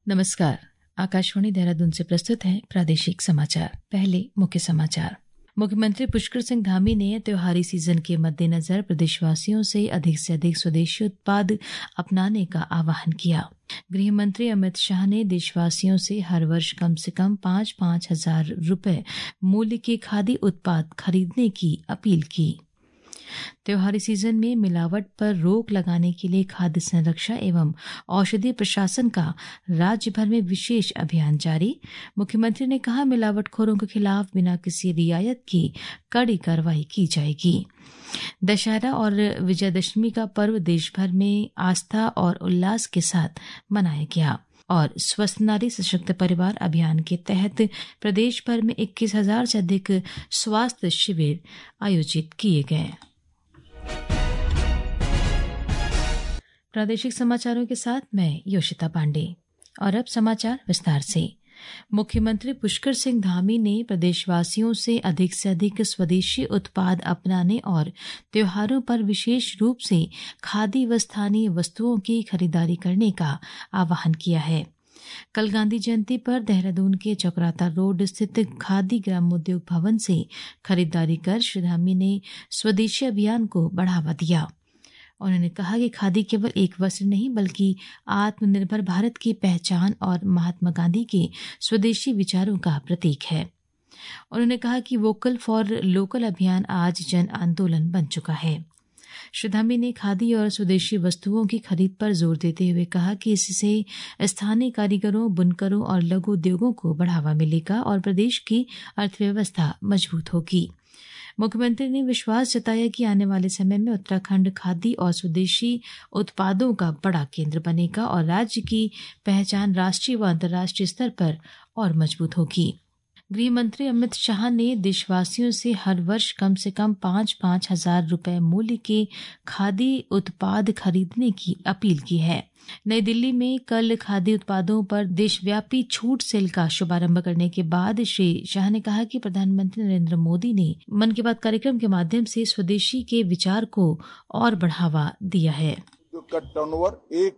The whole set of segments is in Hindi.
नमस्कार। आकाशवाणी देहरादून से प्रस्तुत है प्रादेशिक समाचार। पहले मुख्य समाचार। मुख्यमंत्री पुष्कर सिंह धामी ने त्योहारी सीजन के मद्देनजर प्रदेशवासियों से अधिक स्वदेशी उत्पाद अपनाने का आह्वान किया। गृह मंत्री अमित शाह ने देशवासियों से हर वर्ष कम से कम 5-5 हजार रुपए मूल्य के खादी उत्पाद खरीदने की अपील की। त्योहारी सीजन में मिलावट पर रोक लगाने के लिए खाद्य संरक्षा एवं औषधि प्रशासन का राज्य भर में विशेष अभियान जारी। मुख्यमंत्री ने कहा, मिलावटखोरों के खिलाफ बिना किसी रियायत की कड़ी कार्रवाई की जाएगी। दशहरा और विजयदशमी का पर्व देश भर में आस्था और उल्लास के साथ मनाया गया और स्वस्थ नारी सशक्त परिवार अभियान के तहत प्रदेश भर में 21,000 से अधिक स्वास्थ्य शिविर आयोजित किए गए। प्रादेशिक समाचारों के साथ मैं योशिता पांडे। और अब समाचार विस्तार से। मुख्यमंत्री पुष्कर सिंह धामी ने प्रदेशवासियों से अधिक स्वदेशी उत्पाद अपनाने और त्योहारों पर विशेष रूप से खादी व स्थानीय वस्तुओं की खरीदारी करने का आह्वान किया है। कल गांधी जयंती पर देहरादून के चौकराता रोड स्थित खादी ग्रामोद्योग भवन से खरीदारी कर श्री धामी ने स्वदेशी अभियान को बढ़ावा दिया। उन्होंने कहा कि खादी केवल एक वस्त्र नहीं बल्कि आत्मनिर्भर भारत की पहचान और महात्मा गांधी के स्वदेशी विचारों का प्रतीक है। उन्होंने कहा कि वोकल फॉर लोकल अभियान आज जन आंदोलन बन चुका है। श्री धामी ने खादी और स्वदेशी वस्तुओं की खरीद पर जोर देते हुए कहा कि इससे स्थानीय कारीगरों, बुनकरों और लघु उद्योगों को बढ़ावा मिलेगा और प्रदेश की अर्थव्यवस्था मजबूत होगी। मुख्यमंत्री ने विश्वास जताया कि आने वाले समय में उत्तराखंड खादी और स्वदेशी उत्पादों का बड़ा केंद्र बनेगा और राज्य की पहचान राष्ट्रीय व अंतर्राष्ट्रीय स्तर पर और मजबूत होगी। गृह मंत्री अमित शाह ने देशवासियों से हर वर्ष कम से कम 5-5 हजार रुपए मूल्य के खादी उत्पाद खरीदने की अपील की है। नई दिल्ली में कल खादी उत्पादों पर देशव्यापी छूट सेल का शुभारंभ करने के बाद श्री शाह ने कहा कि प्रधानमंत्री नरेंद्र मोदी ने मन की बात कार्यक्रम के माध्यम से स्वदेशी के विचार को और बढ़ावा दिया है। का टर्नओवर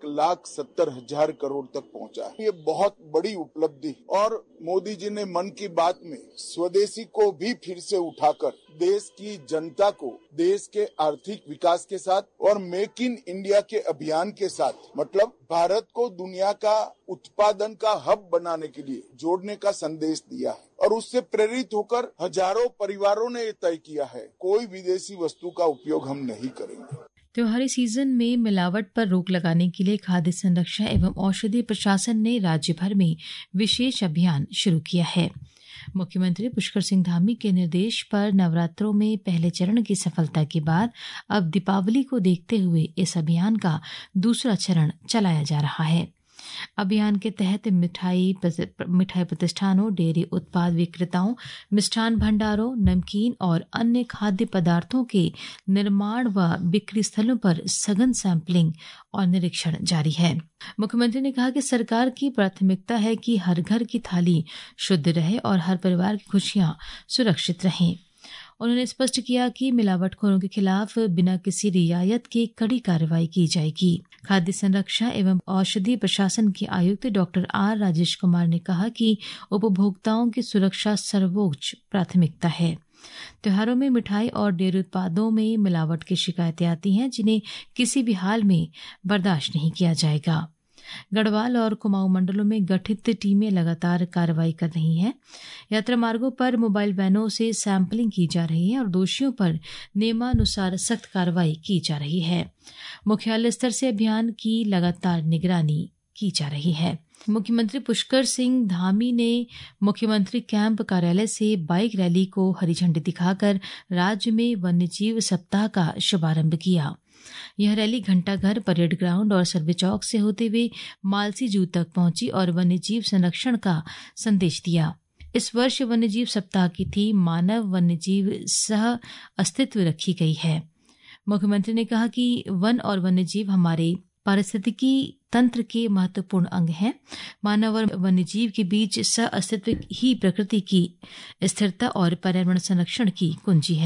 1,70,000 करोड़ तक पहुंचा है। ये बहुत बड़ी उपलब्धि और मोदी जी ने मन की बात में स्वदेशी को भी फिर से उठाकर देश की जनता को देश के आर्थिक विकास के साथ और मेक इन इंडिया के अभियान के साथ मतलब भारत को दुनिया का उत्पादन का हब बनाने के लिए जोड़ने का संदेश दिया है और उससे प्रेरित होकर हजारों परिवारों ने ये तय किया है, कोई विदेशी वस्तु का उपयोग हम नहीं करेंगे। त्योहारी सीजन में मिलावट पर रोक लगाने के लिए खाद्य संरक्षा एवं औषधि प्रशासन ने राज्य भर में विशेष अभियान शुरू किया है। मुख्यमंत्री पुष्कर सिंह धामी के निर्देश पर नवरात्रों में पहले चरण की सफलता के बाद अब दीपावली को देखते हुए इस अभियान का दूसरा चरण चलाया जा रहा है। अभियान के तहत मिठाई प्रतिष्ठानों, डेयरी उत्पाद विक्रेताओं, मिष्ठान भंडारों, नमकीन और अन्य खाद्य पदार्थों के निर्माण व बिक्री स्थलों पर सघन सैंपलिंग और निरीक्षण जारी है। मुख्यमंत्री ने कहा कि सरकार की प्राथमिकता है कि हर घर की थाली शुद्ध रहे और हर परिवार की खुशियां सुरक्षित रहें। उन्होंने स्पष्ट किया कि मिलावटखोरों के खिलाफ बिना किसी रियायत के कड़ी कार्रवाई की जाएगी। खाद्य संरक्षा एवं औषधि प्रशासन के आयुक्त डॉक्टर आर राजेश कुमार ने कहा कि उपभोक्ताओं की सुरक्षा सर्वोच्च प्राथमिकता है। त्योहारों में मिठाई और डेयरी उत्पादों में मिलावट की शिकायतें आती हैं, जिन्हें किसी भी हाल में बर्दाश्त नहीं किया जाएगा। गढ़वाल और कुमाऊं मंडलों में गठित टीमें लगातार कार्रवाई कर रही हैं। यात्रा मार्गों पर मोबाइल वैनों से सैंपलिंग की जा रही है और दोषियों पर नियमानुसार सख्त कार्रवाई की जा रही है। मुख्यालय स्तर से अभियान की लगातार निगरानी की जा रही है। मुख्यमंत्री पुष्कर सिंह धामी ने मुख्यमंत्री कैंप कार्यालय से बाइक रैली को हरी झंडी दिखाकर राज्य में वन्यजीव सप्ताह का शुभारंभ किया। यह रैली घंटाघर, परेड ग्राउंड और सर्वे चौक से होते हुए मालसी जू तक पहुंची और वन्यजीव संरक्षण का संदेश दिया। इस वर्ष वन्यजीव सप्ताह की थीम मानव वन्यजीव सह अस्तित्व रखी गई है। मुख्यमंत्री ने कहा कि वन और वन्यजीव हमारे पारिस्थितिकी तंत्र के महत्वपूर्ण अंग हैं। मानव और वन्यजीव के बीच सह अस्तित्व ही प्रकृति की स्थिरता और पर्यावरण संरक्षण की कुंजी है।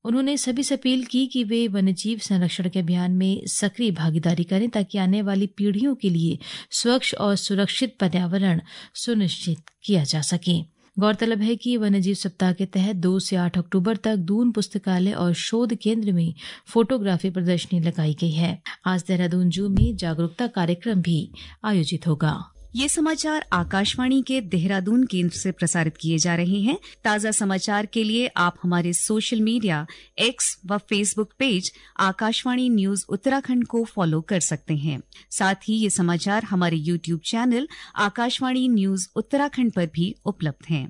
उन्होंने सभी से अपील की कि वे वन्यजीव संरक्षण के अभियान में सक्रिय भागीदारी करें ताकि आने वाली पीढ़ियों के लिए स्वच्छ और सुरक्षित पर्यावरण सुनिश्चित किया जा सके। गौरतलब है कि वन्यजीव सप्ताह के तहत 2 से 8 अक्टूबर तक दून पुस्तकालय और शोध केंद्र में फोटोग्राफी प्रदर्शनी लगाई गई है। आज देहरादून जू में जागरूकता कार्यक्रम भी आयोजित होगा। ये समाचार आकाशवाणी के देहरादून केंद्र से प्रसारित किए जा रहे हैं। ताज़ा समाचार के लिए आप हमारे सोशल मीडिया एक्स व Facebook page Akashvani news Uttarakhand को फॉलो कर सकते हैं। साथ ही ये समाचार हमारे YouTube channel Akashvani news Uttarakhand पर भी उपलब्ध हैं।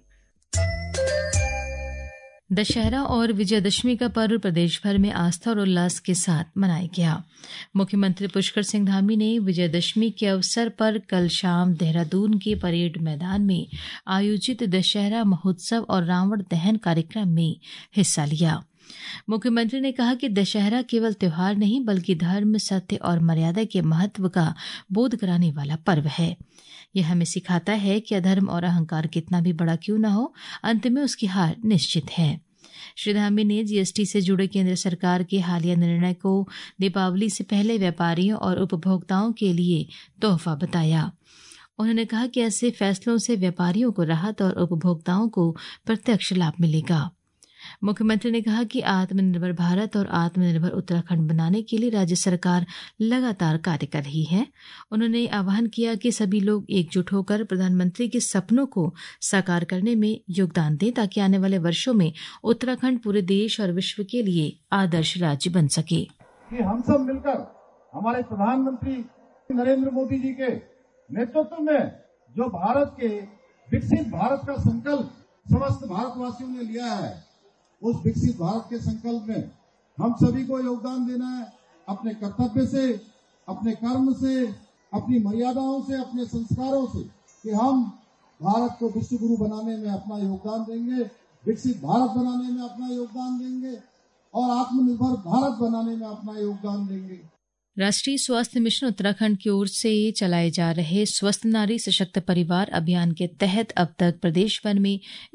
दशहरा और विजयदशमी का पर्व प्रदेश भर में आस्था और उल्लास के साथ मनाया गया। मुख्यमंत्री पुष्कर सिंह धामी ने विजयदशमी के अवसर पर कल शाम देहरादून के परेड मैदान में आयोजित दशहरा महोत्सव और रावण दहन कार्यक्रम में हिस्सा लिया। मुख्यमंत्री ने कहा कि दशहरा केवल त्योहार नहीं बल्कि धर्म, सत्य और मर्यादा के महत्व का बोध कराने वाला पर्व है। यह हमें सिखाता है कि अधर्म और अहंकार कितना भी बड़ा क्यों न हो, अंत में उसकी हार निश्चित है। श्री धामी ने जीएसटी से जुड़े केंद्र सरकार के हालिया निर्णय को दीपावली से पहले व्यापारियों और उपभोक्ताओं के लिए तोहफा बताया। उन्होंने कहा कि ऐसे फैसलों से व्यापारियों को राहत और उपभोक्ताओं को प्रत्यक्ष लाभ मिलेगा। मुख्यमंत्री ने कहा कि आत्मनिर्भर भारत और आत्मनिर्भर उत्तराखंड बनाने के लिए राज्य सरकार लगातार कार्य कर रही है। उन्होंने आह्वान किया कि सभी लोग एकजुट होकर प्रधानमंत्री के सपनों को साकार करने में योगदान दें ताकि आने वाले वर्षों में उत्तराखंड पूरे देश और विश्व के लिए आदर्श राज्य बन सके। कि हम सब मिलकर हमारे प्रधानमंत्री नरेंद्र मोदी जी के नेतृत्व में जो भारत के विकसित भारत का संकल्प समस्त भारतवासियों ने लिया है, उस विकसित भारत के संकल्प में हम सभी को योगदान देना है। अपने कर्तव्य से, अपने कर्म से, अपनी मर्यादाओं से, अपने संस्कारों से, कि हम भारत को विश्व गुरु बनाने में अपना योगदान देंगे, विकसित भारत बनाने में अपना योगदान देंगे और आत्मनिर्भर भारत बनाने में अपना योगदान देंगे। राष्ट्रीय स्वास्थ्य मिशन उत्तराखंड की ओर से चलाए जा रहे स्वस्थ नारी सशक्त परिवार अभियान के तहत अब तक प्रदेश भर में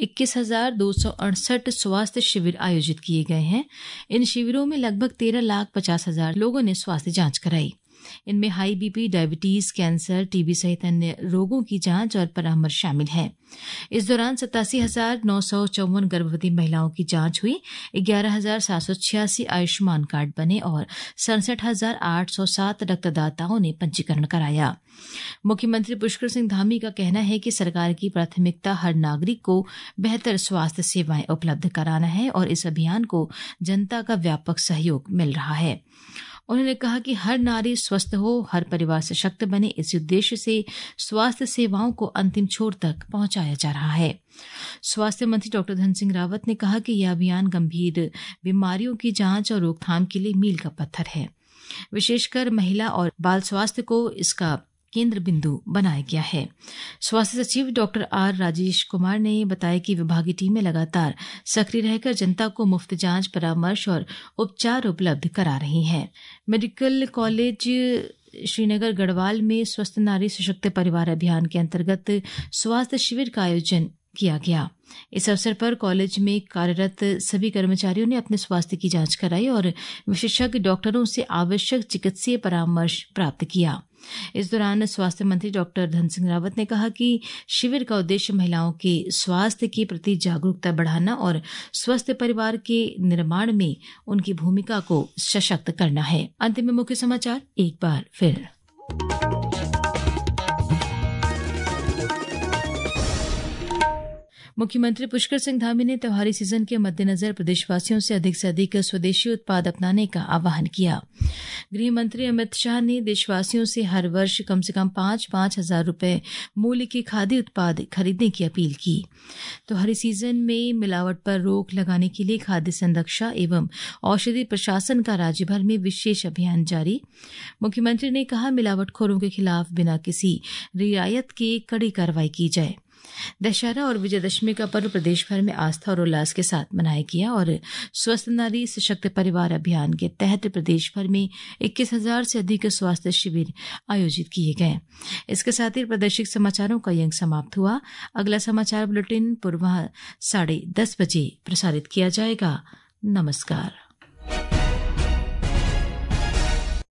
21,268 स्वास्थ्य शिविर आयोजित किए गए हैं। इन शिविरों में लगभग 13,50,000 लोगों ने स्वास्थ्य जांच कराई। इनमें high BP, diabetes, cancer, TB सहित अन्य रोगों की जांच और परामर्श शामिल है। इस दौरान 87,954 गर्भवती महिलाओं की जांच हुई, 11,786 आयुष्मान कार्ड बने और 67,807 रक्तदाताओं ने पंजीकरण कराया। मुख्यमंत्री पुष्कर सिंह धामी का कहना है कि सरकार की प्राथमिकता हर नागरिक को बेहतर स्वास्थ्य सेवाएं उपलब्ध कराना है और इस अभियान को जनता का व्यापक सहयोग मिल रहा है। उन्होंने कहा कि हर नारी स्वस्थ हो, हर परिवार सशक्त बने, इस उद्देश्य से स्वास्थ्य सेवाओं को अंतिम छोर तक पहुंचाया जा रहा है। स्वास्थ्य मंत्री डॉक्टर धन सिंह रावत ने कहा कि यह अभियान गंभीर बीमारियों की जांच और रोकथाम के लिए मील का पत्थर है। विशेषकर महिला और बाल स्वास्थ्य को इसका केंद्र बिंदु बनाया गया है। स्वास्थ्य सचिव डॉक्टर आर राजेश कुमार ने बताया कि विभागीय टीमें लगातार सक्रिय रहकर जनता को मुफ्त जांच, परामर्श और उपचार उपलब्ध करा रही हैं। मेडिकल कॉलेज श्रीनगर गढ़वाल में स्वस्थ नारी सशक्त परिवार अभियान के अंतर्गत स्वास्थ्य शिविर का आयोजन किया गया। इस अवसर पर कॉलेज में कार्यरत सभी कर्मचारियों ने अपने स्वास्थ्य की जांच कराई और विशेषज्ञ डॉक्टरों से आवश्यक चिकित्सीय परामर्श प्राप्त किया। इस दौरान स्वास्थ्य मंत्री डॉक्टर धन सिंह रावत ने कहा कि शिविर का उद्देश्य महिलाओं के स्वास्थ्य के प्रति जागरूकता बढ़ाना और स्वस्थ परिवार के निर्माण में उनकी भूमिका को सशक्त करना है। अंत में मुख्य समाचार एक बार फिर। मुख्यमंत्री पुष्कर सिंह धामी ने त्योहारी सीजन के मद्देनजर प्रदेशवासियों से अधिक स्वदेशी उत्पाद अपनाने का आह्वान किया। गृह मंत्री अमित शाह ने देशवासियों से हर वर्ष कम से कम 5-5 हजार रुपए मूल्य के खाद्य उत्पाद खरीदने की अपील की। त्योहारी सीजन में मिलावट पर रोक लगाने के लिए खाद्य संरक्षा एवं औषधि प्रशासन का राज्य भर में विशेष अभियान जारी। मुख्यमंत्री ने कहा, मिलावटखोरों के खिलाफ बिना किसी रियायत के कड़ी कार्रवाई की जाए। दशहरा और विजयदशमी का पर्व प्रदेश भर में आस्था और उल्लास के साथ मनाया गया और स्वस्थ नारी सशक्त परिवार अभियान के तहत प्रदेश भर में 21,000 से अधिक स्वास्थ्य शिविर आयोजित किए गए। इसके साथ ही प्रादेशिक समाचारों का ये अंक समाप्त हुआ। अगला समाचार बुलेटिन पूर्व 10:30 बजे प्रसारित किया जाएगा। नमस्कार।